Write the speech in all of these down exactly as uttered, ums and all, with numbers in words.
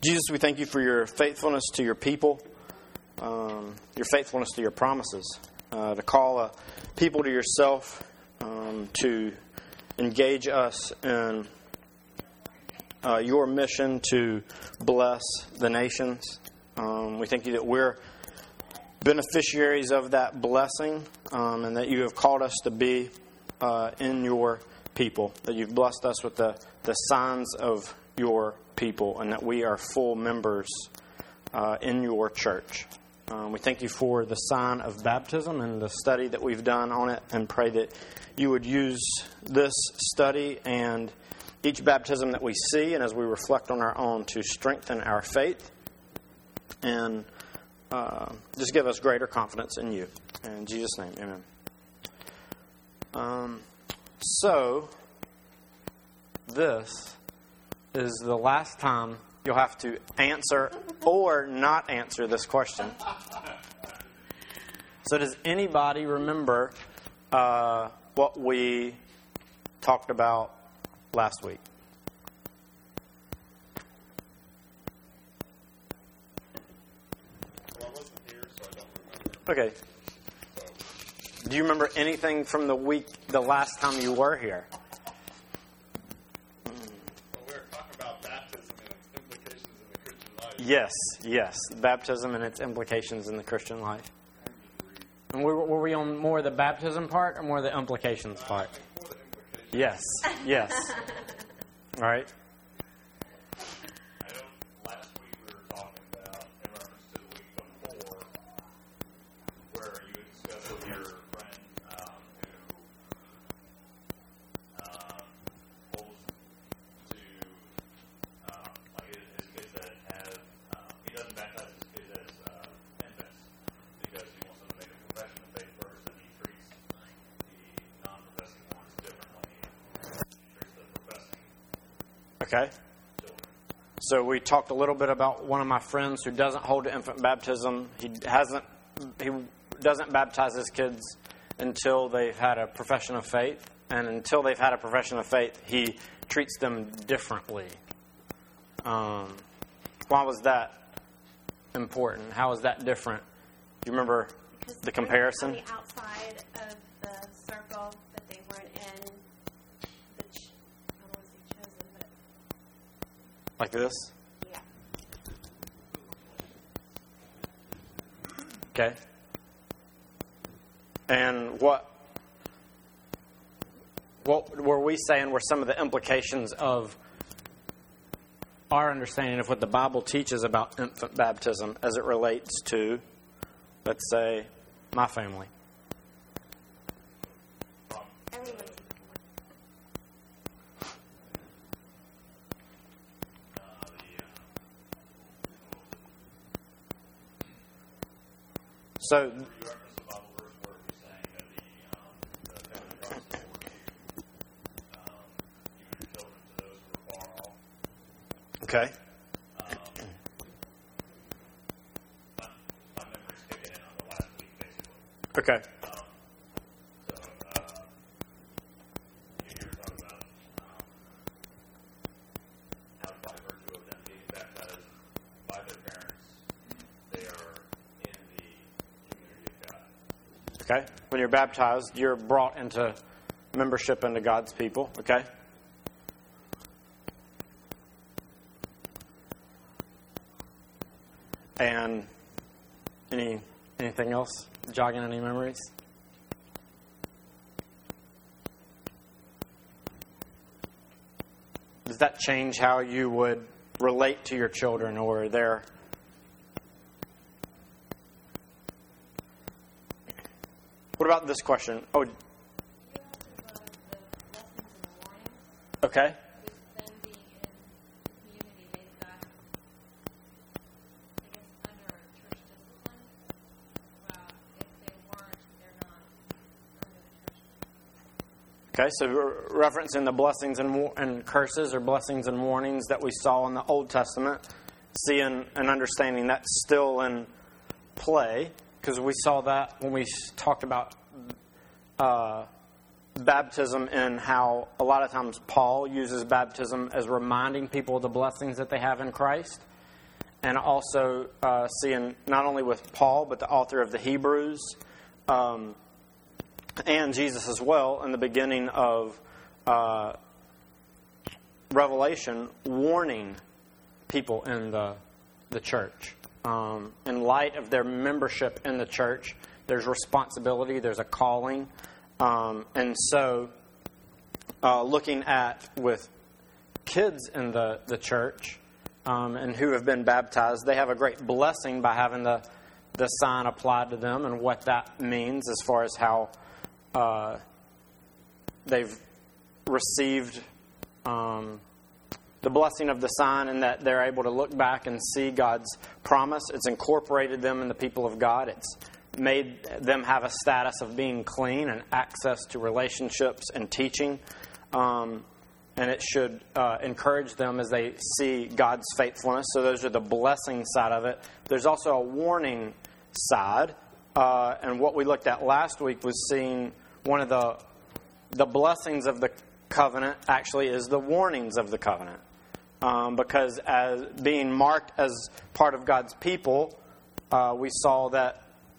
Jesus, we thank you for your faithfulness to your people, um, your faithfulness to your promises, uh, to call a people to yourself, um, to engage us in uh, your mission to bless the nations. Um, we thank you that we're beneficiaries of that blessing, um, and that you have called us to be uh, in your people, that you've blessed us with the, the signs of your people, and that we are full members uh, in your church. Um, we thank you for the sign of baptism and the study that we've done on it, and pray that you would use this study and each baptism that we see, and as we reflect on our own, to strengthen our faith and uh, just give us greater confidence in you. In Jesus' name, amen. Um, so, this is the last time you'll have to answer or not answer this question. So does anybody remember uh, what we talked about last week? Well, I wasn't here, so I don't remember. Okay. Do you remember anything from the week, the last time you were here? Yes, yes. Baptism and its implications in the Christian life. And we, were we on more of the baptism part or more of the implications part? Yes, yes. All right. I know last week we were talking about, in reference to the week before, where you had discussed with your friend um, who um, holds to, um, like his, his kids that have, um, he doesn't baptize his kids as uh, infants because he wants them to make a profession of faith first, and he treats the non-professing ones differently. He treats the professing Okay. So we talked a little bit about one of my friends who doesn't hold to infant baptism. He hasn't. He doesn't baptize his kids until they've had a profession of faith, and until they've had a profession of faith, he treats them differently. Um, why was that important? How is that different? Do you remember Because the comparison? On the outside of the circle that they weren't in, the ch- I don't want to say chosen, but Like this? yeah. Okay. And what what were we saying were some of the implications of our understanding of what the Bible teaches about infant baptism as it relates to, let's say, my family? Everyone's So, You referenced the Bible verse where it was saying that the, um, the family promise will give um, even your children to those who are far off. okay. Um, my, my memory's kicking in on the last week, basically. Okay. Um, so, uh, you were talking about um, how by virtue of them being baptized by their parents, they are in the community of God. Okay. When you're baptized, you're brought into membership into God's people. Okay. And any anything else jogging any memories? Does that change how you would relate to your children or their? What about this question? Oh, You also about the blessings in the morning, okay. with them being in community, they've got, I guess, under church discipline. Well, if they weren't, they're not under the church. Okay, so we're referencing the blessings and, war- and curses or blessings and warnings that we saw in the Old Testament, seeing and understanding that's still in play, because we saw that when we s- talked about uh, baptism and how a lot of times Paul uses baptism as reminding people of the blessings that they have in Christ. and also uh, seeing not only with Paul, but the author of the Hebrews, um, and Jesus as well, in the beginning of uh, Revelation, warning people in the the church. Um, in light of their membership in the church, there's responsibility, there's a calling. Um, and so, uh, looking at with kids in the, the church um, and who have been baptized, they have a great blessing by having the, the sign applied to them and what that means as far as how uh, they've received um, the blessing of the sign, and that they're able to look back and see God's promise. It's incorporated them in the people of God. It's made them have a status of being clean and access to relationships and teaching. Um, and it should uh, encourage them as they see God's faithfulness. So those are the blessing side of it. There's also a warning side. Uh, and what we looked at last week was seeing one of the the blessings of the covenant actually is the warnings of the covenant. Um, because as being marked as part of God's people, uh, we saw that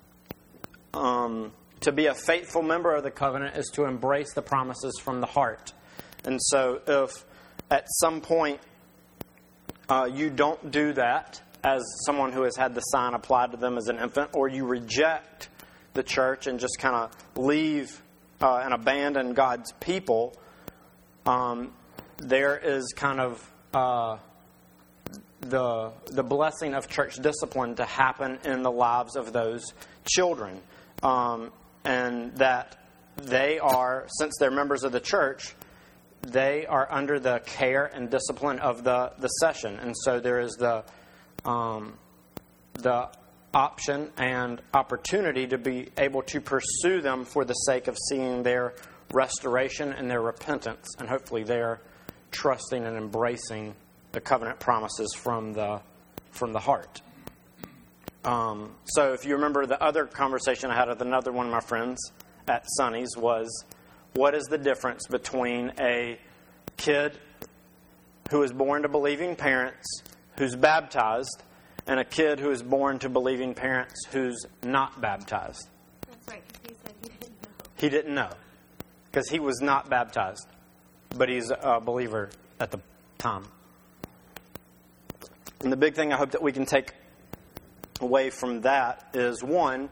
um, to be a faithful member of the covenant is to embrace the promises from the heart. And so if at some point uh, you don't do that as someone who has had the sign applied to them as an infant, or you reject the church and just kind of leave uh, and abandon God's people, um, there is kind of Uh, the the blessing of church discipline to happen in the lives of those children, um, and that they are, since they're members of the church, they are under the care and discipline of the, the session, and so there is the um, the option and opportunity to be able to pursue them for the sake of seeing their restoration and their repentance, and hopefully their trusting and embracing the covenant promises from the from the heart. Um, so if you remember, the other conversation I had with another one of my friends at Sonny's was, what is the difference between a kid who is born to believing parents who's baptized and a kid who is born to believing parents who's not baptized? That's right, because he said he didn't know. He didn't know because he was not baptized, but he's a believer at the time. And the big thing I hope that we can take away from that is, one,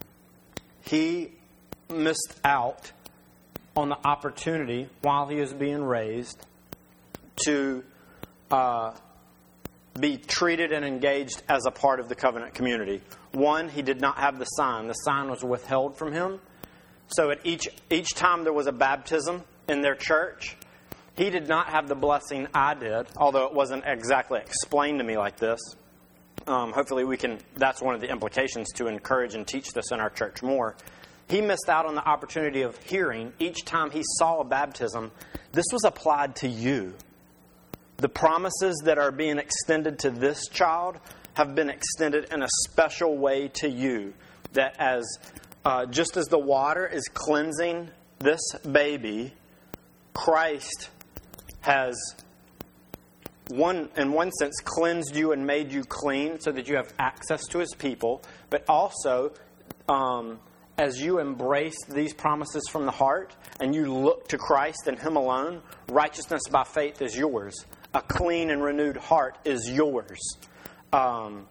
he missed out on the opportunity while he was being raised to uh, be treated and engaged as a part of the covenant community. One, he did not have the sign. The sign was withheld from him. So at each each time there was a baptism in their church, he did not have the blessing I did, although it wasn't exactly explained to me like this. Um, hopefully we can, that's one of the implications to encourage and teach this in our church more. He missed out on the opportunity of hearing each time he saw a baptism, this was applied to you. The promises that are being extended to this child have been extended in a special way to you. That as uh, just as the water is cleansing this baby, Christ has, one in one sense, cleansed you and made you clean so that you have access to His people. But also, um, as you embrace these promises from the heart and you look to Christ and Him alone, righteousness by faith is yours. A clean and renewed heart is yours. Um,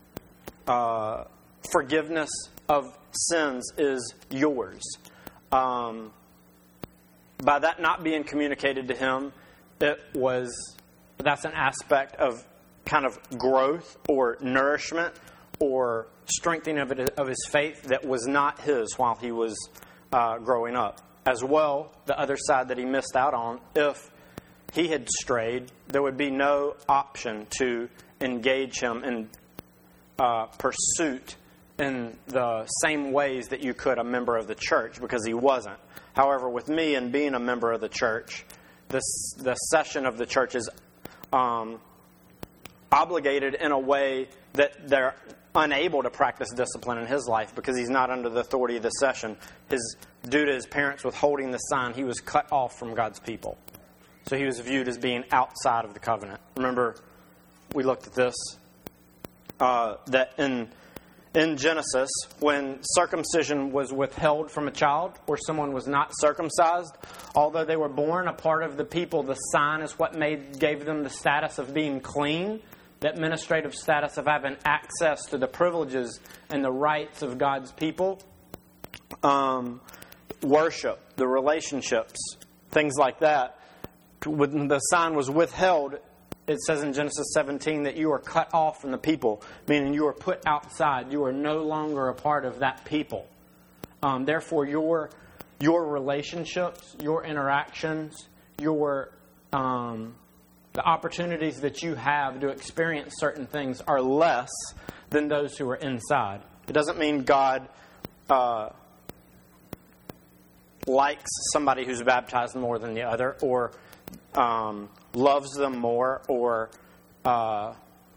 uh, forgiveness of sins is yours. Um, by that not being communicated to him, it was, that's an aspect of kind of growth or nourishment or strengthening of, it, of his faith that was not his while he was uh, growing up. As well, the other side that he missed out on, if he had strayed, there would be no option to engage him in uh, pursuit in the same ways that you could a member of the church, because he wasn't. However, with me and being a member of the church, this the session of the church is um, obligated in a way that they're unable to practice discipline in his life because he's not under the authority of the session. His due to his parents withholding the sign, he was cut off from God's people. So he was viewed as being outside of the covenant. Remember, we looked at this uh, that in in Genesis, when circumcision was withheld from a child or someone was not circumcised, although they were born a part of the people, the sign is what made gave them the status of being clean, the administrative status of having access to the privileges and the rights of God's people. Um, worship, the relationships, things like that. When the sign was withheld, it says in Genesis seventeen that you are cut off from the people, meaning you are put outside. You are no longer a part of that people. Um, therefore, your your relationships, your interactions, your um, the opportunities that you have to experience certain things are less than those who are inside. It doesn't mean God uh, likes somebody who's baptized more than the other, or um, loves them more, or uh,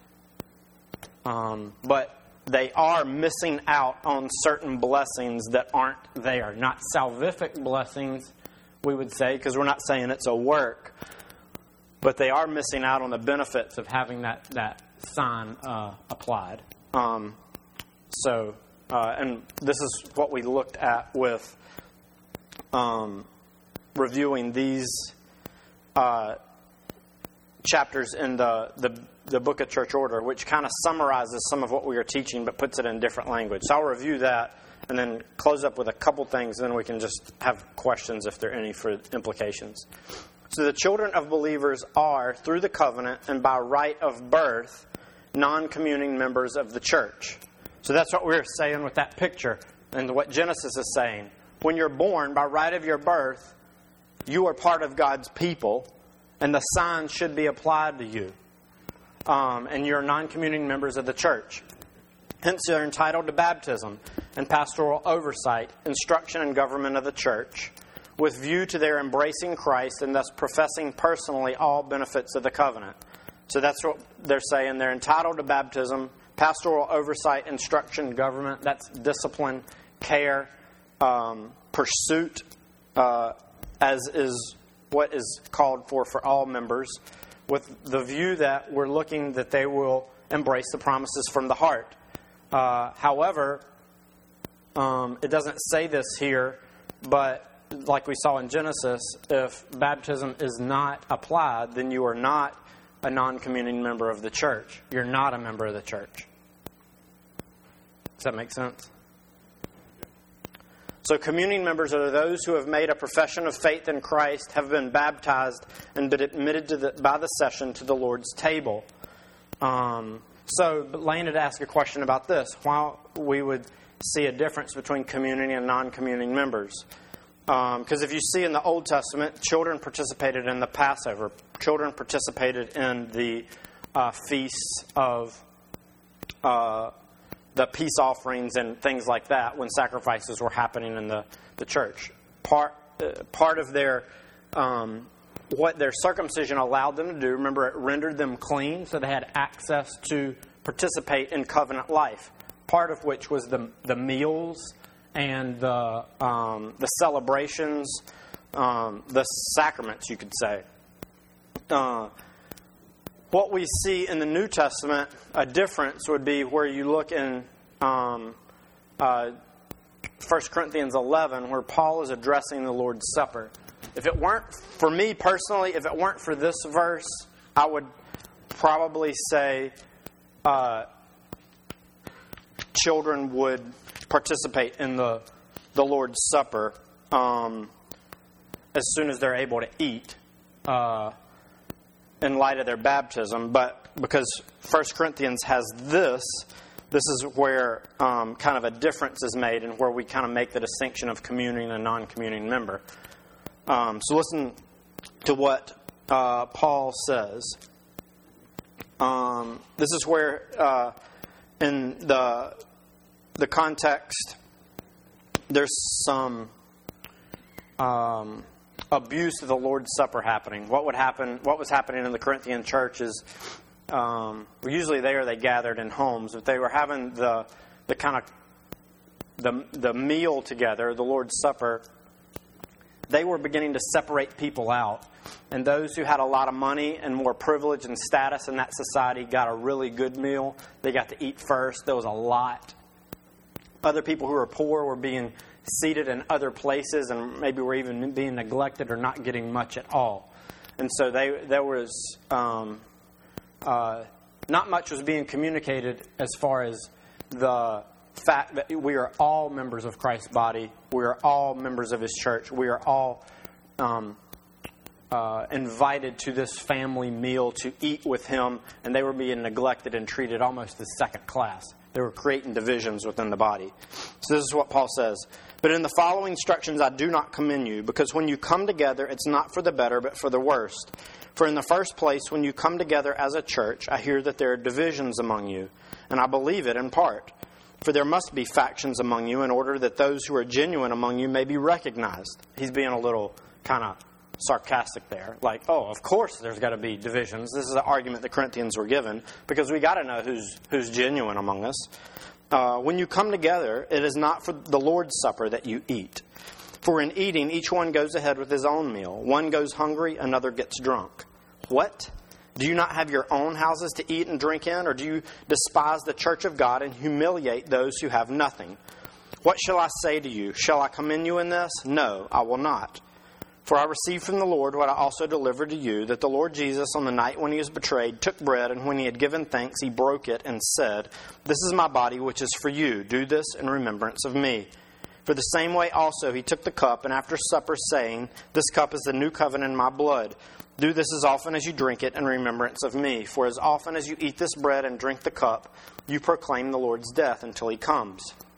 um, but they are missing out on certain blessings that aren't there. Not salvific blessings, we would say, because we're not saying it's a work, but they are missing out on the benefits of having that that sign uh, applied. Um, so, uh, and this is what we looked at with um, reviewing these uh, chapters in the, the the book of Church Order, which kind of summarizes some of what we are teaching, but puts it in different language. So I'll review that and then close up with a couple things, and then we can just have questions if there are any for implications. So the children of believers are, through the covenant and by right of birth, non-communing members of the church. So that's what we're saying with that picture and what Genesis is saying. When you're born, by right of your birth, you are part of God's people, and the sign should be applied to you. Um, and you're non-communing members of the church. Hence, they're entitled to baptism and pastoral oversight, instruction and government of the church, with view to their embracing Christ and thus professing personally all benefits of the covenant. So that's what they're saying. They're entitled to baptism, pastoral oversight, instruction, government. That's discipline, care, um, pursuit, uh, as is what is called for for all members, with the view that we're looking that they will embrace the promises from the heart. Uh, however, um, it doesn't say this here, but like we saw in Genesis, if baptism is not applied, then you are not a non-communing member of the church. You're not a member of the church. Does that make sense? So communing members are those who have made a profession of faith in Christ, have been baptized, and been admitted to the, by the session to the Lord's table. Um, so Lane had asked a question about this, why we would see a difference between communing and non-communing members. Because um, if you see in the Old Testament, children participated in the Passover. Children participated in the uh, feasts of uh, the peace offerings and things like that when sacrifices were happening in the, the church. Part uh, part of their um, what their circumcision allowed them to do, remember, it rendered them clean, so they had access to participate in covenant life. Part of which was the the meals and the um, the celebrations, um, the sacraments, you could say. Uh, what we see in the New Testament, a difference would be where you look in um, uh, First Corinthians eleven, where Paul is addressing the Lord's Supper. If it weren't, for me personally, if it weren't for this verse, I would probably say uh, children would participate in the the Lord's Supper um, as soon as they're able to eat uh, in light of their baptism. But because First Corinthians has this, this is where um, kind of a difference is made and where we kind of make the distinction of communing and non-communing member. Um, so listen to what uh, Paul says. Um, this is where uh, in the the context, there's some um, abuse of the Lord's Supper happening. What would happen? What was happening in the Corinthian church is um, usually there they gathered in homes. If they were having the the kind of the the meal together, the Lord's Supper, they were beginning to separate people out. And those who had a lot of money and more privilege and status in that society got a really good meal. They got to eat first. There was a lot. Other people who were poor were being seated in other places and maybe were even being neglected or not getting much at all. And so they there was um, uh, not much was being communicated as far as the fact that we are all members of Christ's body. We are all members of His church. We are all um, uh, invited to this family meal to eat with Him, and they were being neglected and treated almost as second class. They were creating divisions within the body. So this is what Paul says. But in the following instructions I do not commend you, because when you come together, it's not for the better, but for the worst. For in the first place, when you come together as a church, I hear that there are divisions among you, and I believe it in part. For there must be factions among you in order that those who are genuine among you may be recognized. He's being a little kind of sarcastic there. Like, oh, of course there's got to be divisions. This is an argument the Corinthians were given because we got to know who's who's genuine among us. Uh, when you come together, it is not for the Lord's Supper that you eat. For in eating, each one goes ahead with his own meal. One goes hungry, another gets drunk. What? Do you not have your own houses to eat and drink in? Or do you despise the church of God and humiliate those who have nothing? What shall I say to you? Shall I commend you in this? No, I will not. For I received from the Lord what I also delivered to you, that the Lord Jesus, on the night when He was betrayed, took bread, and when He had given thanks, He broke it and said, This is my body, which is for you. Do this in remembrance of me. For the same way also He took the cup, and after supper, saying, This cup is the new covenant in my blood. Do this as often as you drink it in remembrance of me. For as often as you eat this bread and drink the cup, you proclaim the Lord's death until He comes.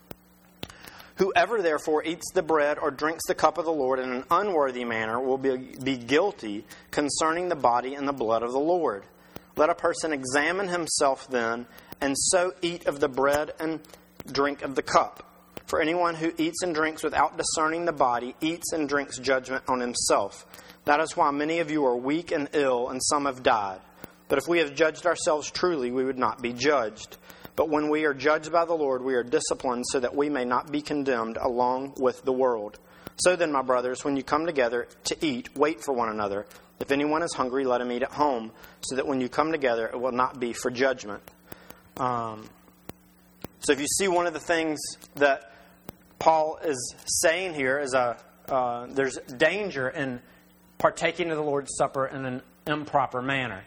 Whoever therefore eats the bread or drinks the cup of the Lord in an unworthy manner will be, be guilty concerning the body and the blood of the Lord. Let a person examine himself then, and so eat of the bread and drink of the cup. For anyone who eats and drinks without discerning the body eats and drinks judgment on himself. That is why many of you are weak and ill, and some have died. But if we have judged ourselves truly, we would not be judged. But when we are judged by the Lord, we are disciplined so that we may not be condemned along with the world. So then, my brothers, when you come together to eat, wait for one another. If anyone is hungry, let him eat at home, so that when you come together, it will not be for judgment. Um, so if you see one of the things that Paul is saying here is a uh, there's danger in partaking of the Lord's Supper in an improper manner.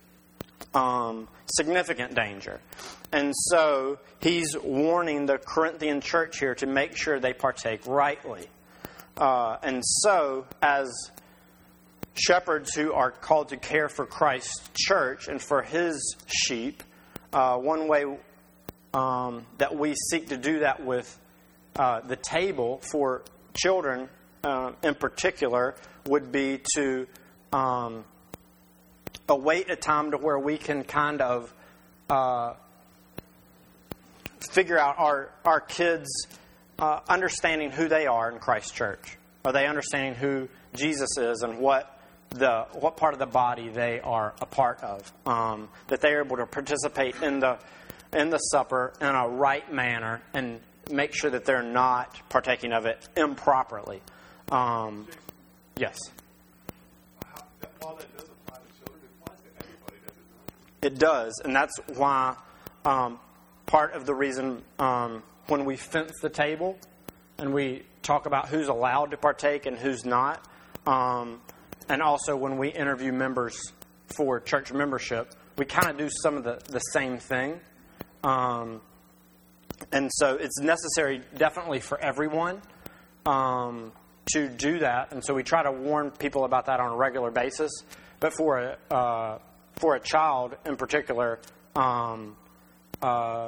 Um, significant danger. And so he's warning the Corinthian church here to make sure they partake rightly. Uh, and so as shepherds who are called to care for Christ's church and for His sheep, uh, one way um, that we seek to do that with uh, the table for children uh, in particular would be to um, await a time to where we can kind of uh, figure out our, our kids uh, understanding who they are in Christ's church. Are they understanding who Jesus is and what the what part of the body they are a part of? Um, that they are able to participate in the in the supper in a right manner and make sure that they're not partaking of it improperly. Um, yes. It does, and that's why um, part of the reason um, when we fence the table and we talk about who's allowed to partake and who's not, um, and also when we interview members for church membership, we kind of do some of the, the same thing. Um, and so it's necessary definitely for everyone um, to do that, and so we try to warn people about that on a regular basis. But for a uh, For a child in particular, um, uh,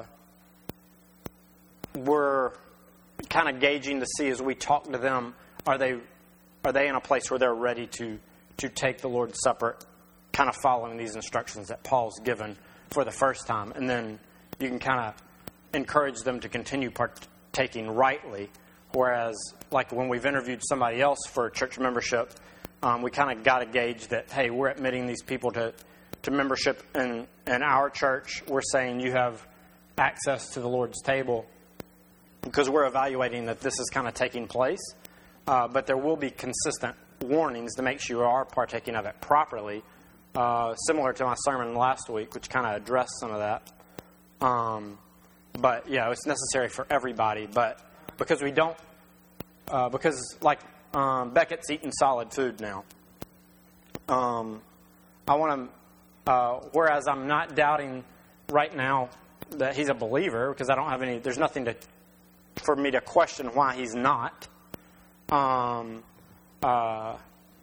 we're kind of gauging to see as we talk to them, are they are they in a place where they're ready to, to take the Lord's Supper, kind of following these instructions that Paul's given for the first time. And then you can kind of encourage them to continue partaking rightly. Whereas, like when we've interviewed somebody else for church membership, um, we kind of got to gauge that, hey, we're admitting these people to to membership in, in our church. We're saying you have access to the Lord's table because we're evaluating that this is kind of taking place. uh, but there will be consistent warnings to make sure you are partaking of it properly, uh, similar to my sermon last week, which kind of addressed some of that. Um, but, yeah, it's necessary for everybody. But because we don't, uh, because, like, um, Beckett's eating solid food now. Um, I want to, uh, whereas I'm not doubting right now that he's a believer, because I don't have any, there's nothing to, for me to question why he's not. Um, uh,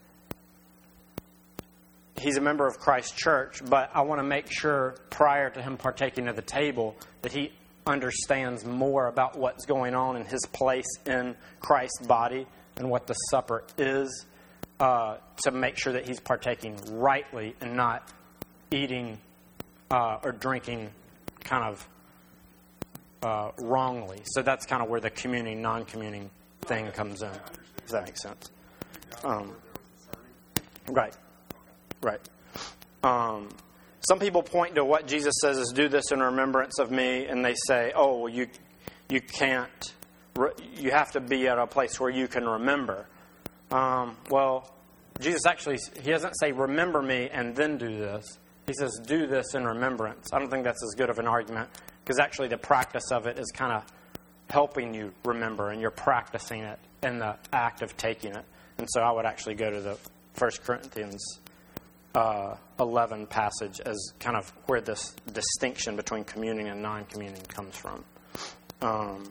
he's a member of Christ Church, but I want to make sure prior to him partaking of the table that he understands more about what's going on in his place in Christ's body and what the supper is, uh, to make sure that he's partaking rightly and not eating uh, or drinking kind of uh, wrongly. So that's kind of where the communing, non-communing thing comes in. Does that make sense? Um, right. Right. Um, some people point to what Jesus says is, do this in remembrance of me, and they say, oh, well, you you can't, you have to be at a place where you can remember. Um, well, Jesus actually, he doesn't say, remember me and then do this. He says, do this in remembrance. I don't think that's as good of an argument, because actually the practice of it is kind of helping you remember, and you're practicing it in the act of taking it. And so I would actually go to the First Corinthians uh, eleven passage as kind of where this distinction between communing and non-communing comes from. Um,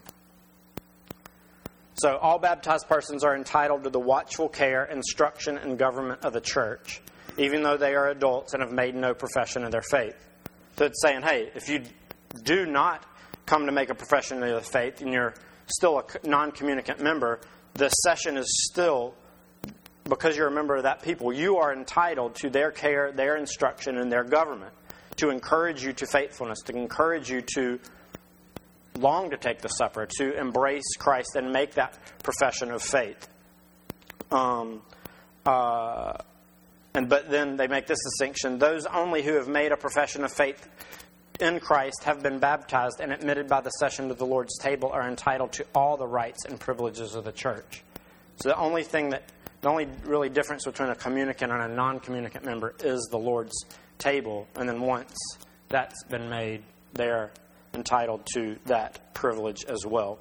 so all baptized persons are entitled to the watchful care, instruction, and government of the church, even though they are adults and have made no profession of their faith. So it's saying, hey, if you do not come to make a profession of the faith and you're still a non-communicant member, the session is still, because you're a member of that people, you are entitled to their care, their instruction, and their government to encourage you to faithfulness, to encourage you to long to take the supper, to embrace Christ and make that profession of faith. Um, uh, and but then they make this distinction: those only who have made a profession of faith in Christ, have been baptized, and admitted by the session to the Lord's table are entitled to all the rights and privileges of the church. So the only thing that, the only really difference between a communicant and a non-communicant member is the Lord's table. And then once that's been made, they're entitled to that privilege as well.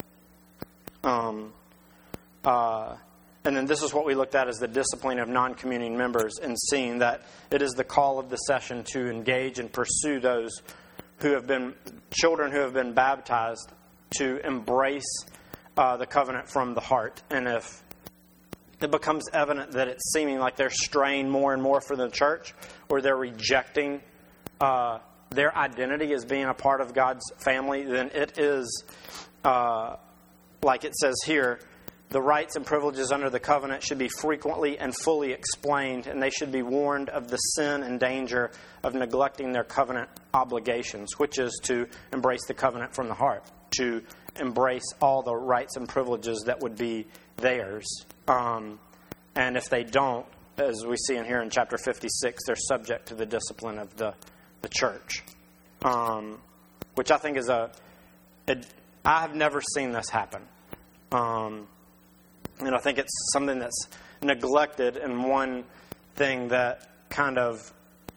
Um, uh, and then this is what we looked at as the discipline of non-communing members, and seeing that it is the call of the session to engage and pursue those who have been, children who have been baptized, to embrace uh, the covenant from the heart. And if it becomes evident that it's seeming like they're straying more and more from the church, or they're rejecting uh, their identity as being a part of God's family, then it is, uh, like it says here, the rights and privileges under the covenant should be frequently and fully explained, and they should be warned of the sin and danger of neglecting their covenant obligations, which is to embrace the covenant from the heart, to embrace all the rights and privileges that would be theirs. Um, and if they don't, as we see in here in chapter fifty-six, they're subject to the discipline of the, the church, um, which I think is a... It, I have never seen this happen. Um, and I think it's something that's neglected, and one thing that kind of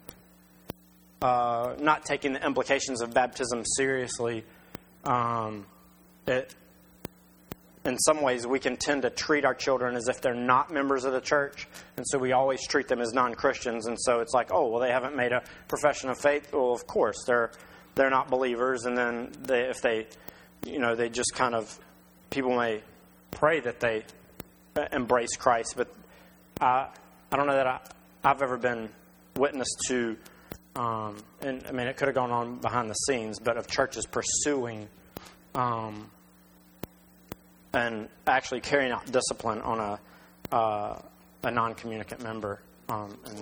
uh, not taking the implications of baptism seriously, um, it, in some ways we can tend to treat our children as if they're not members of the church, and so we always treat them as non-Christians. And so it's like, oh, well, they haven't made a profession of faith. Well, of course, they're they're not believers. And then they, if they, you know, they just kind of, people may pray that they embrace Christ, but I, I don't know that I, I've ever been witness to, um, and I mean, it could have gone on behind the scenes, but of churches pursuing um, and actually carrying out discipline on a uh, a non-communicant member. Um, and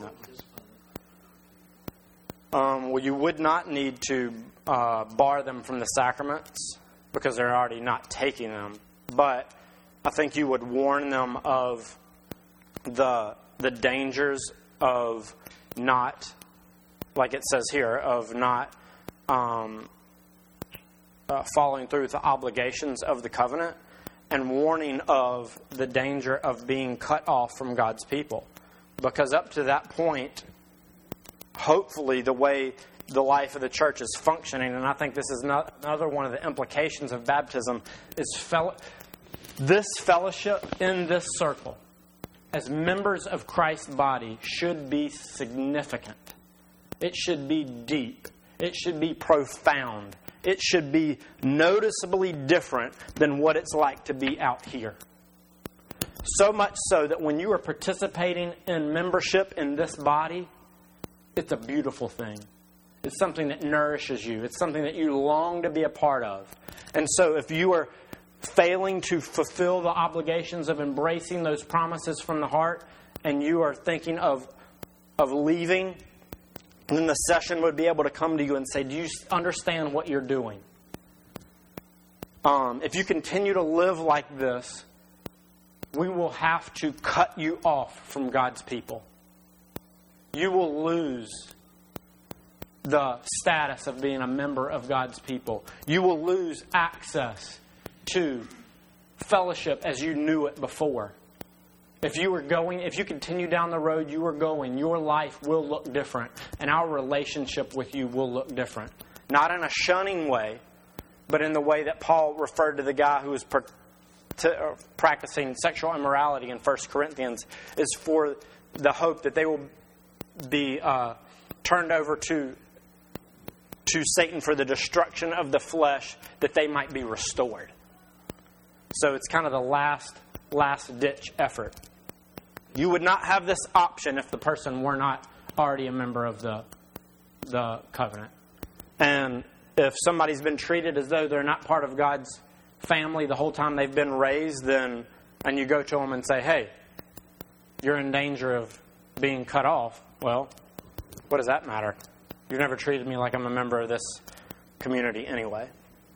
that, um, well, you would not need to uh, bar them from the sacraments because they're already not taking them, but I think you would warn them of the the dangers of not, like it says here, of not um, uh, following through with the obligations of the covenant. and warning of the danger of being cut off from God's people. Because up to that point, hopefully the way the life of the church is functioning, and I think this is not another one of the implications of baptism, is fel- this fellowship in this circle as members of Christ's body should be significant. It should be deep. It should be profound. It should be noticeably different than what it's like to be out here. So much so that when you are participating in membership in this body, it's a beautiful thing. It's something that nourishes you. It's something that you long to be a part of. And so if you are failing to fulfill the obligations of embracing those promises from the heart, and you are thinking of, of leaving, then the session would be able to come to you and say, do you understand what you're doing? Um, if you continue to live like this, we will have to cut you off from God's people. You will lose the status of being a member of God's people. You will lose access to fellowship as you knew it before. If you were going, if you continue down the road you were going, your life will look different, and our relationship with you will look different. Not in a shunning way, but in the way that Paul referred to the guy who was per, to, uh, practicing sexual immorality in First Corinthians, is for the hope that they will be uh, turned over to to Satan for the destruction of the flesh, that they might be restored. So it's kind of the last last ditch effort. You would not have this option if the person were not already a member of the the covenant. And if somebody's been treated as though they're not part of God's family the whole time they've been raised, then and you go to them and say, hey, you're in danger of being cut off. Well, what does that matter? You've never treated me like I'm a member of this community anyway.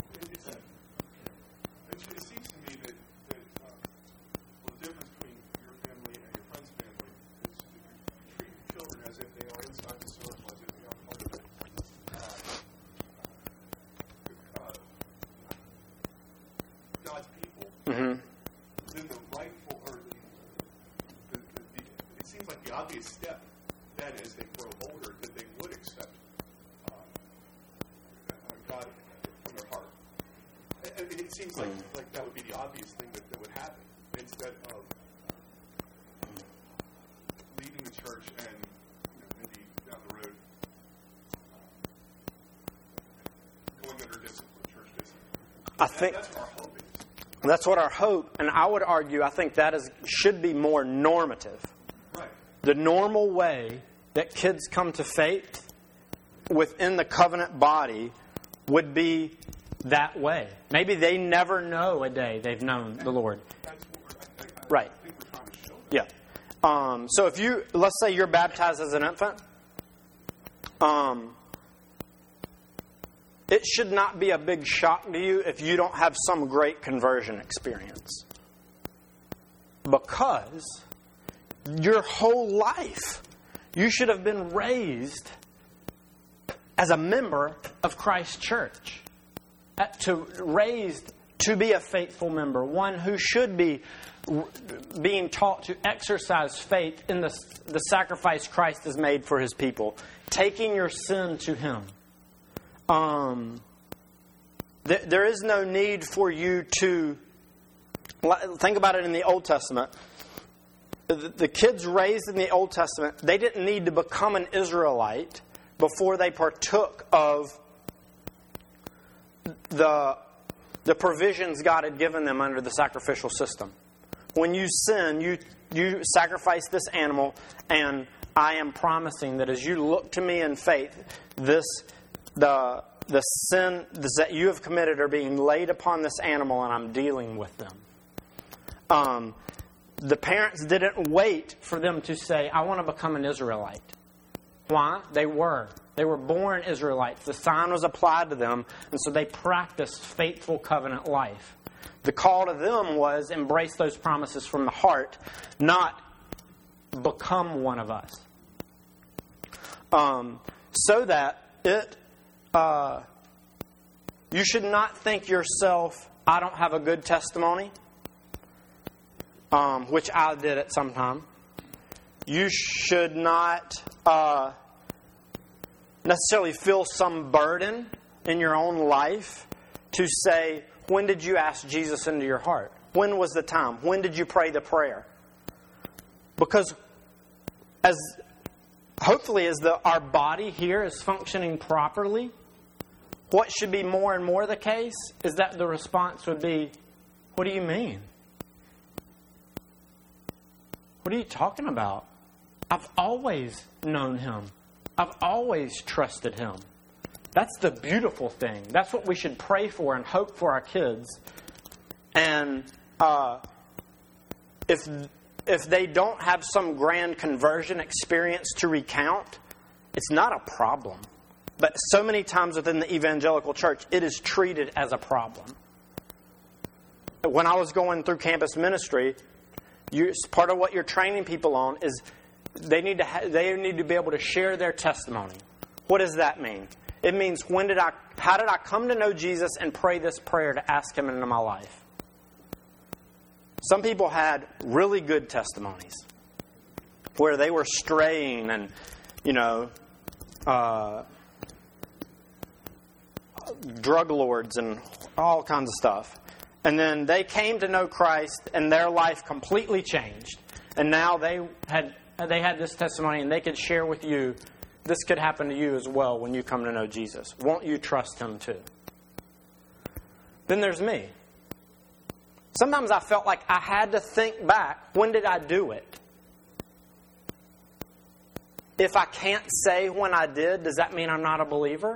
Mm-hmm. Then the rightful, or the, the, the, the, it seems like the obvious step then, as they grow older, that they would accept uh, God from their heart. And, and it seems like like that would be the obvious thing that, that would happen, instead of leaving the church and, you know, maybe down the road uh, going under discipline, church discipline. I think that, that's what our hope is. That's what our hope, and I would argue, I think that is should be more normative. Right. The normal way that kids come to faith within the covenant body would be that way. Maybe they never know a day they've known the Lord. That's what I, I, I right. think we're trying to show that. Yeah. Um, so if you, let's say you're baptized as an infant, um, it should not be a big shock to you if you don't have some great conversion experience. Because your whole life, you should have been raised as a member of Christ's church. To, raised to be a faithful member, one who should be being taught to exercise faith in the, the sacrifice Christ has made for His people, taking your sin to Him. Um, th- there is no need for you to think about it in the Old Testament. The, the kids raised in the Old Testament, they didn't need to become an Israelite before they partook of the the provisions God had given them under the sacrificial system. When you sin, you you sacrifice this animal, and I am promising that as you look to me in faith, this the the sin that you have committed are being laid upon this animal, and I'm dealing with them. Um, the parents didn't wait for them to say, I want to become an Israelite. Why? They were. They were born Israelites. The sign was applied to them, and so they practiced faithful covenant life. The call to them was embrace those promises from the heart, not become one of us. Um, so that it, uh, you should not think yourself, I don't have a good testimony. um, which I did at some time, you should not uh, necessarily feel some burden in your own life to say, when did you ask Jesus into your heart? When was the time? When did you pray the prayer? Because as hopefully as the, our body here is functioning properly, what should be more and more the case is that the response would be, what do you mean? What are you talking about? I've always known Him. I've always trusted Him. That's the beautiful thing. That's what we should pray for and hope for our kids. And uh, if if they don't have some grand conversion experience to recount, it's not a problem. But so many times within the evangelical church, it is treated as a problem. When I was going through campus ministry, you, part of what you're training people on is they need to ha- they need to be able to share their testimony. What does that mean? It means when did I, how did I come to know Jesus and pray this prayer to ask Him into my life? Some people had really good testimonies where they were straying and, you know, uh, drug lords and all kinds of stuff. And then they came to know Christ and their life completely changed. And now they had they had this testimony and they could share with you, this could happen to you as well when you come to know Jesus. Won't you trust Him too? Then there's me. Sometimes I felt like I had to think back, when did I do it? If I can't say when I did, does that mean I'm not a believer?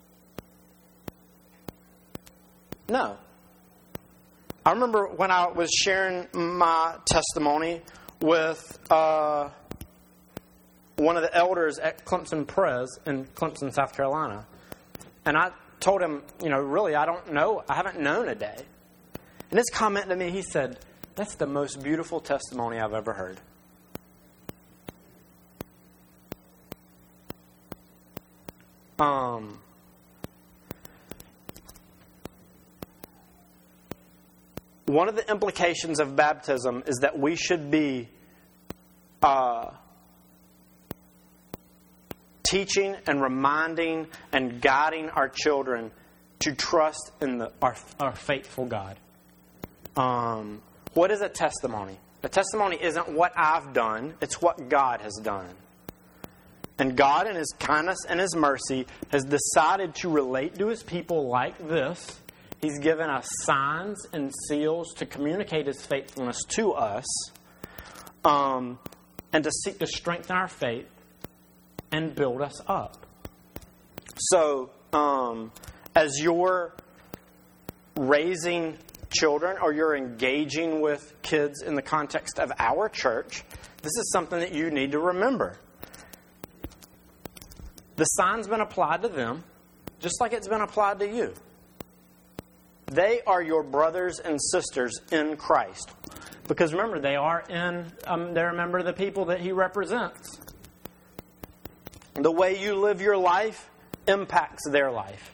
No. I remember when I was sharing my testimony with uh, one of the elders at Clemson Pres in Clemson, South Carolina. And I told him, you know, really, I don't know. I haven't known a day. And his comment to me, he said, that's the most beautiful testimony I've ever heard. Um, one of the implications of baptism is that we should be uh, teaching and reminding and guiding our children to trust in the, our, our faithful God. Um, what is a testimony? A testimony isn't what I've done, it's what God has done. And God, in His kindness and His mercy, has decided to relate to His people like this. He's given us signs and seals to communicate His faithfulness to us, um, and to seek to strengthen our faith and build us up. So, um, as you're raising children or you're engaging with kids in the context of our church, this is something that you need to remember. The sign's been applied to them just like it's been applied to you. They are your brothers and sisters in Christ. Because remember, they are in, um, they're a member of the people that He represents. The way you live your life impacts their life.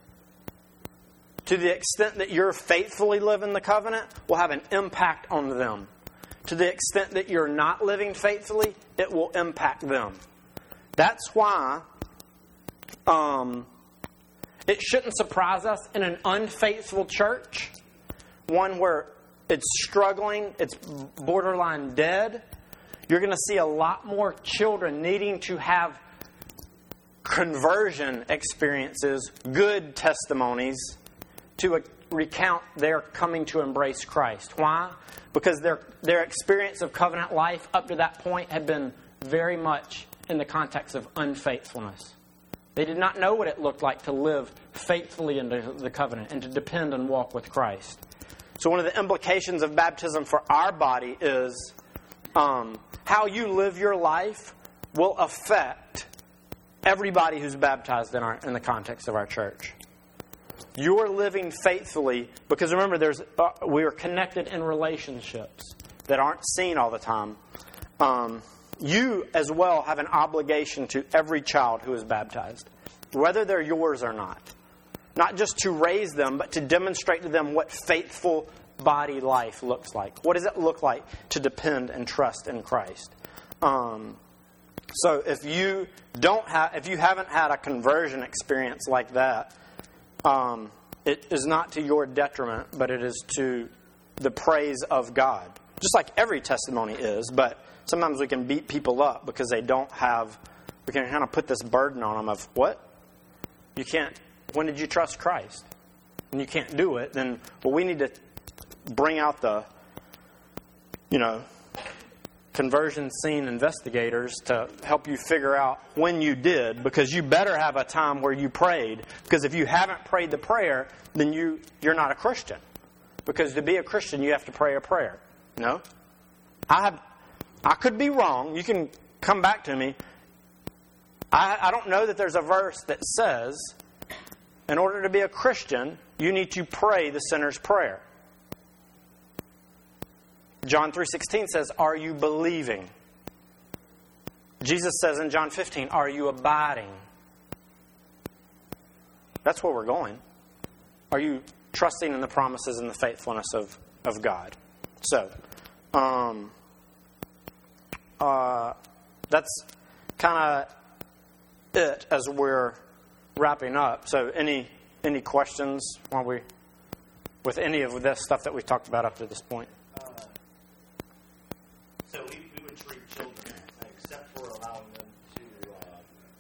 To the extent that you're faithfully living the covenant will have an impact on them. To the extent that you're not living faithfully, it will impact them. That's why um, it shouldn't surprise us in an unfaithful church, one where it's struggling, it's borderline dead. You're going to see a lot more children needing to have conversion experiences, good testimonies, to recount their coming to embrace Christ. Why? Because their their experience of covenant life up to that point had been very much in the context of unfaithfulness. They did not know what it looked like to live faithfully into the covenant and to depend and walk with Christ. So one of the implications of baptism for our body is um, how you live your life will affect everybody who's baptized in our in the context of our church. You're living faithfully because remember, there's uh, we are connected in relationships that aren't seen all the time. Um, you as well have an obligation to every child who is baptized, whether they're yours or not. Not just to raise them, but to demonstrate to them what faithful body life looks like. What does it look like to depend and trust in Christ? Um, so if you don't have, if you haven't had a conversion experience like that, um, it is not to your detriment, but it is to the praise of God. Just like every testimony is, but sometimes we can beat people up because they don't have, we can kind of put this burden on them of, what? You can't, when did you trust Christ? And you can't do it, then, well, we need to bring out the, you know, conversion scene investigators to help you figure out when you did, because you better have a time where you prayed, because if you haven't prayed the prayer, then you, you're not a Christian. Because to be a Christian, you have to pray a prayer. No? I have, I could be wrong. You can come back to me. I, I don't know that there's a verse that says, in order to be a Christian, you need to pray the sinner's prayer. John three sixteen says, are you believing? Jesus says in John fifteen, are you abiding? That's where we're going. Are you trusting in the promises and the faithfulness of, of God? So, um, uh, that's kind of it as we're wrapping up. So, any any questions while we with any of this stuff that we've talked about up to this point? Uh, so we, we would treat children, except for allowing them to uh,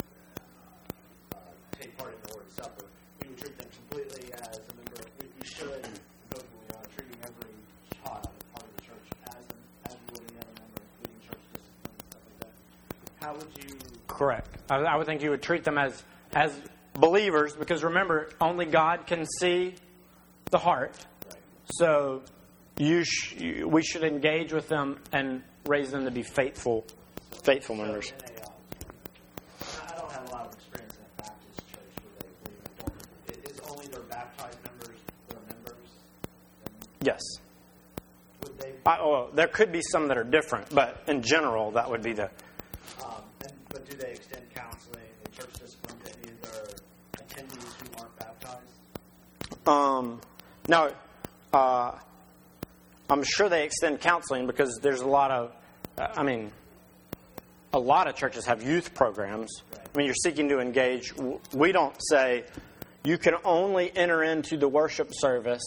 uh, take part in the Lord's Supper. We would treat them completely as a member. We, we should go uh, treating every child as part of the church as an, as we would any other member, including church discipline and stuff like that. How would you? Correct. I, I would think you would treat them as as believers, because remember, only God can see the heart. Right. So you, sh- you we should engage with them and raise them to be faithful, faithful so members. In a, uh, I don't have a lot of experience in a Baptist church where they believe in don't. It is only their baptized members that are members. Yes. Would they? I, well, there could be some that are different, but in general, that would be the. Um, and, but do they extend counseling and church discipline to any of their attendees who aren't baptized? Um, now, uh, I'm sure they extend counseling, because there's a lot of, uh, I mean, a lot of churches have youth programs. Right. I mean, you're seeking to engage. We don't say you can only enter into the worship service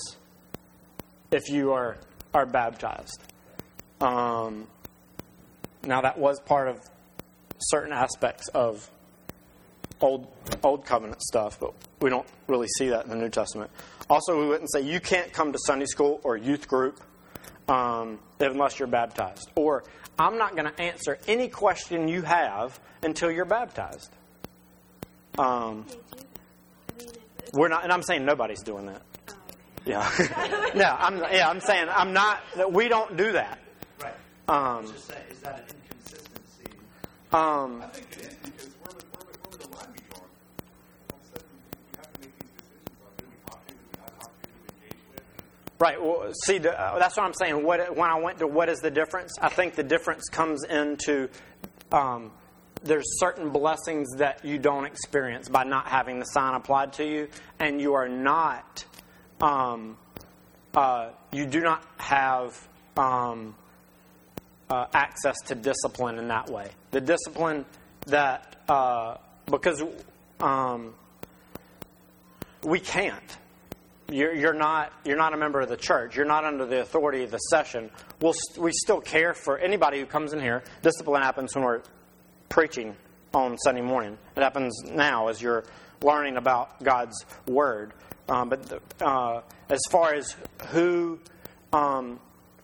if you are, are baptized. Um, now, that was part of certain aspects of old old covenant stuff, but we don't really see that in the New Testament. Also, we wouldn't say you can't come to Sunday school or youth group um, unless you're baptized. Or I'm not going to answer any question you have until you're baptized. Um, They do that. I mean, if, if we're not, and I'm saying nobody's doing that. oh, okay. Yeah, no, I'm yeah, I'm saying I'm not. We don't do that. Right. I Um, was just saying, is that an inconsistency? um, I think it is, because where would, where would, where would the line be drawn? All of a sudden, you have to make these decisions on who we talk to, who we not talk to, who we engage with. Right. Well, see, the, uh, that's what I'm saying. What, when I went to what is the difference, I think the difference comes into um, there's certain blessings that you don't experience by not having the sign applied to you, and you are not, um, uh, you do not have um, uh, access to discipline in that way. The discipline that, uh, because um, we can't. You're, you're not. You're not a member of the church. You're not under the authority of the session. We'll, we still care for anybody who comes in here. Discipline happens when we're preaching on Sunday morning. It happens now as you're learning about God's word. Um, but the, uh, as far as who, um,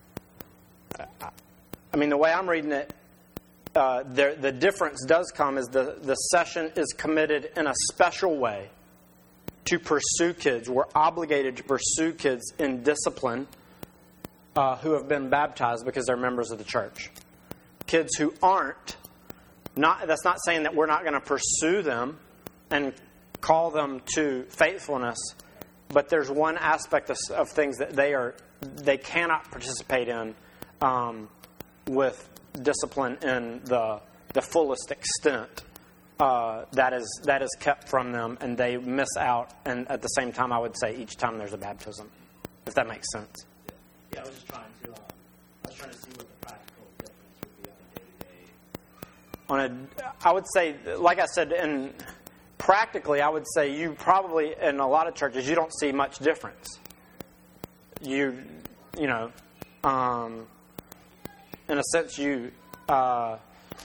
I mean, the way I'm reading it, uh, the the difference does come is the the session is committed in a special way to pursue kids. We're obligated to pursue kids in discipline uh, who have been baptized because they're members of the church. Kids who aren't, not that's not saying that we're not going to pursue them and call them to faithfulness, but there's one aspect of, of things that they are they cannot participate in um, with discipline in the the fullest extent. Uh, that is that is kept from them, and they miss out. And at the same time, I would say each time there's a baptism, if that makes sense. Yeah, I was just trying to. Um, I was trying to see what the practical difference would be on a day to day. On a, I would say, like I said, in practically, I would say you probably in a lot of churches you don't see much difference. You, you know, um, in a sense, you. Uh,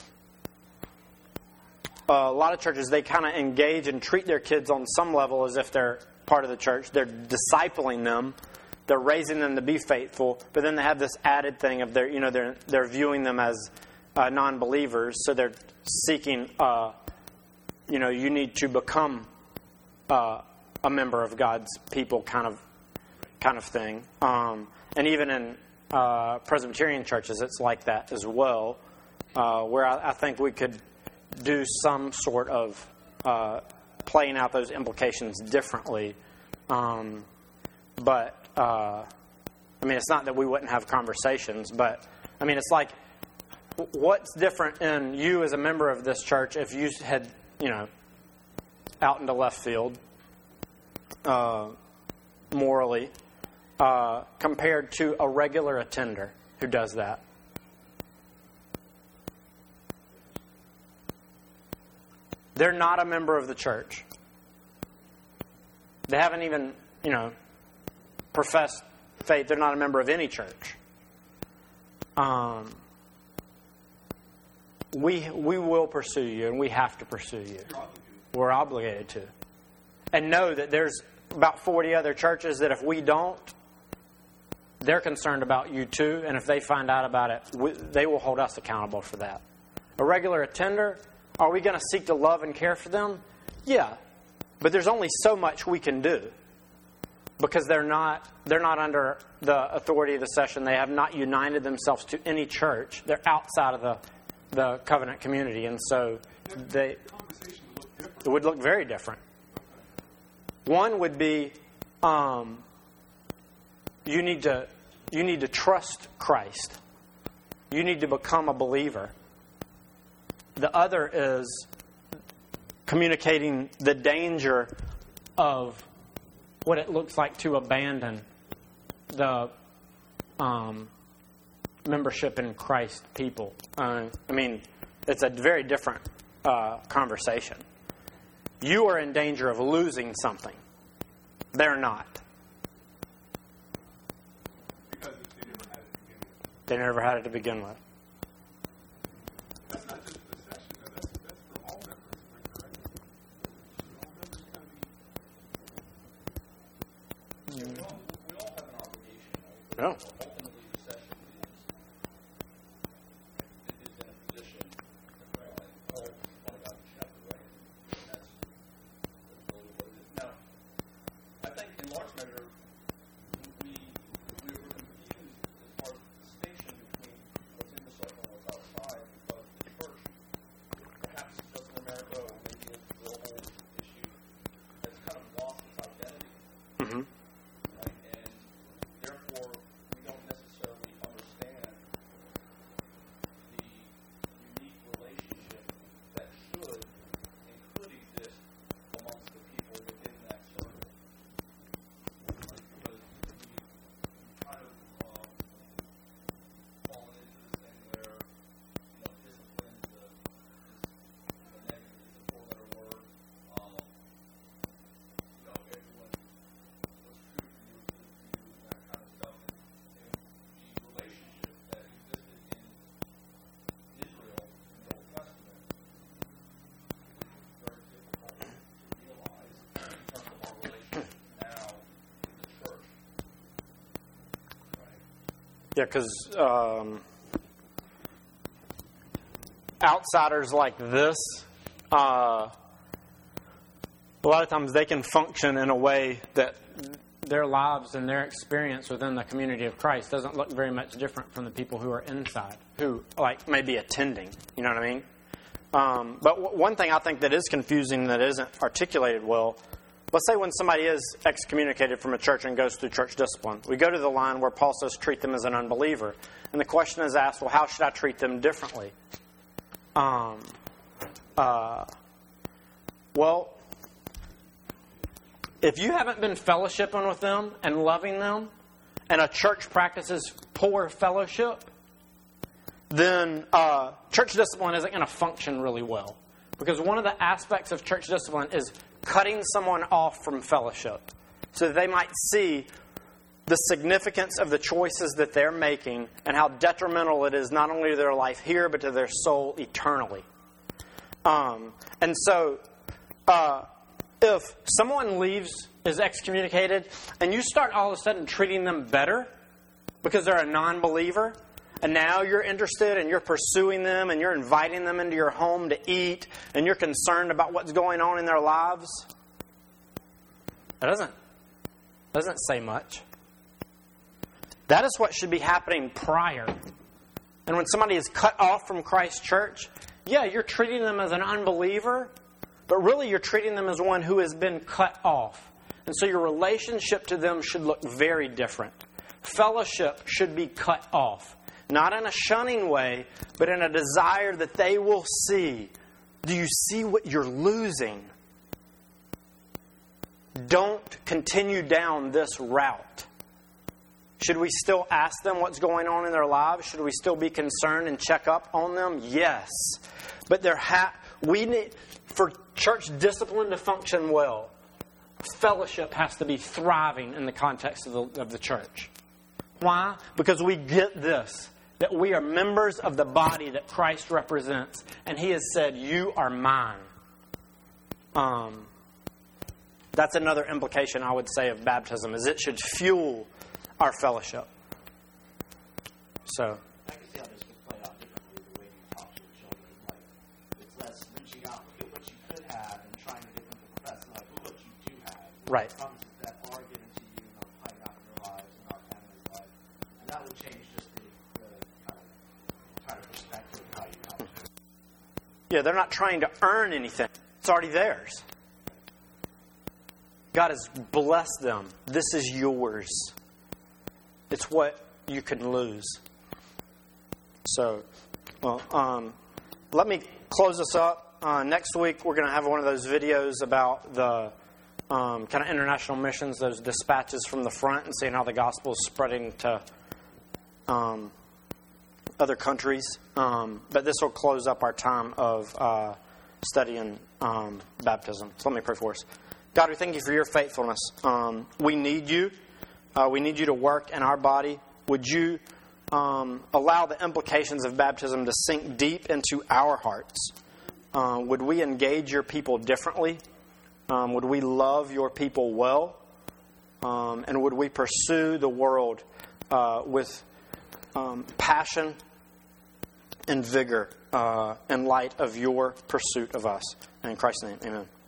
a lot of churches they kind of engage and treat their kids on some level as if they're part of the church. They're discipling them. They're raising them to be faithful, but then they have this added thing of they're, you know, they're they're viewing them as uh, non-believers, so they're seeking, uh, you know, you need to become uh, a member of God's people, kind of, kind of thing. Um, and even in uh, Presbyterian churches, it's like that as well, uh, where I, I think we could do some sort of uh, playing out those implications differently, um, but. Uh, I mean, it's not that we wouldn't have conversations, but, I mean, it's like, what's different in you as a member of this church if you had, you know, out into left field, uh, morally, uh, compared to a regular attender who does that? They're not a member of the church. They haven't even, you know, profess faith. They're not a member of any church. Um, we we will pursue you, and we have to pursue you. We're obligated to. And know that there's about forty other churches that if we don't, they're concerned about you too, and if they find out about it, we, they will hold us accountable for that. A regular attender, are we going to seek to love and care for them? Yeah. But there's only so much we can do. Because they're not they're not under the authority of the session. They have not united themselves to any church. They're outside of the the covenant community, and so they it would look very different. One would be um, you need to you need to trust Christ. You need to become a believer. The other is communicating the danger of what it looks like to abandon the um, membership in Christ people. Uh, I mean, it's a very different uh, conversation. You are in danger of losing something. They're not. Because they never had it to begin with. They never had it to begin with. That's not just for the session, though. That's, that's for all members. Am I correct? All members kind of be. Yeah, we all, we all have an obligation. Right? No. Ultimately, the session is, is in a position, right? And Paul pointed out the chapter, right? And that's, that's really what it is. Now, I think in large measure, we, we were confused as far as the distinction between what's in the circle and what's outside, because the church, perhaps just in America or maybe a global issue, has kind of lost its identity. Mm-hmm. Right? And therefore, we don't necessarily understand the unique relationship that should and could exist amongst the people within that circle. Right? Because we kind of uh, fallen into this thing where, you know, discipline is a, is a negative, it's a four-letter word. Um, you know, everyone what's true for you is good for you and that kind of stuff. And, and the relationship that existed in Israel in the Old Testament is very difficult to realize in terms of our relationship now with the church. Right? Yeah, because um, outsiders like this, uh, a lot of times they can function in a way that their lives and their experience within the community of Christ doesn't look very much different from the people who are inside, who like may be attending. You know what I mean? Um, but w- one thing I think that is confusing that isn't articulated well, let's say when somebody is excommunicated from a church and goes through church discipline, we go to the line where Paul says treat them as an unbeliever. And the question is asked, well, how should I treat them differently? Um, uh, well, if you haven't been fellowshipping with them and loving them and a church practices poor fellowship, then uh, church discipline isn't going to function really well. Because one of the aspects of church discipline is cutting someone off from fellowship so that they might see the significance of the choices that they're making and how detrimental it is not only to their life here, but to their soul eternally. Um, and so, uh, if someone leaves, is excommunicated, and you start all of a sudden treating them better because they're a non-believer, and now you're interested and you're pursuing them and you're inviting them into your home to eat and you're concerned about what's going on in their lives, that doesn't, doesn't say much. That is what should be happening prior. And when somebody is cut off from Christ's church, yeah, you're treating them as an unbeliever, but really you're treating them as one who has been cut off. And so your relationship to them should look very different. Fellowship should be cut off. Not in a shunning way, but in a desire that they will see. Do you see what you're losing? Don't continue down this route. Should we still ask them what's going on in their lives? Should we still be concerned and check up on them? Yes. But there ha- we need, for church discipline to function well, fellowship has to be thriving in the context of the, of the church. Why? Because we get this, that we are members of the body that Christ represents. And He has said, you are mine. Um, that's another implication, I would say, of baptism, is it should fuel our fellowship. So, I can see how this could play out differently the way you talk to your children. Like, it's less reaching out, look at what you could have, and trying to get them to profess, like, look what you do have. Right. Promises that are given to you and are playing out in your lives and our family's life. And that will change just the, the kind of entire perspective of how you talk to them. yeah, they're not trying to earn anything. It's already theirs. God has blessed them. This is yours. It's what you can lose. So, well, um, let me close this up. Uh, next week, we're going to have one of those videos about the um, kind of international missions, those dispatches from the front, and seeing how the gospel is spreading to um, other countries. Um, but this will close up our time of uh, studying um, baptism. So let me pray for us. God, we thank you for your faithfulness. Um, we need you. Uh, we need you to work in our body. Would you um, allow the implications of baptism to sink deep into our hearts? Uh, would we engage your people differently? Um, would we love your people well? Um, and would we pursue the world uh, with um, passion and vigor uh, in light of your pursuit of us? In Christ's name, amen.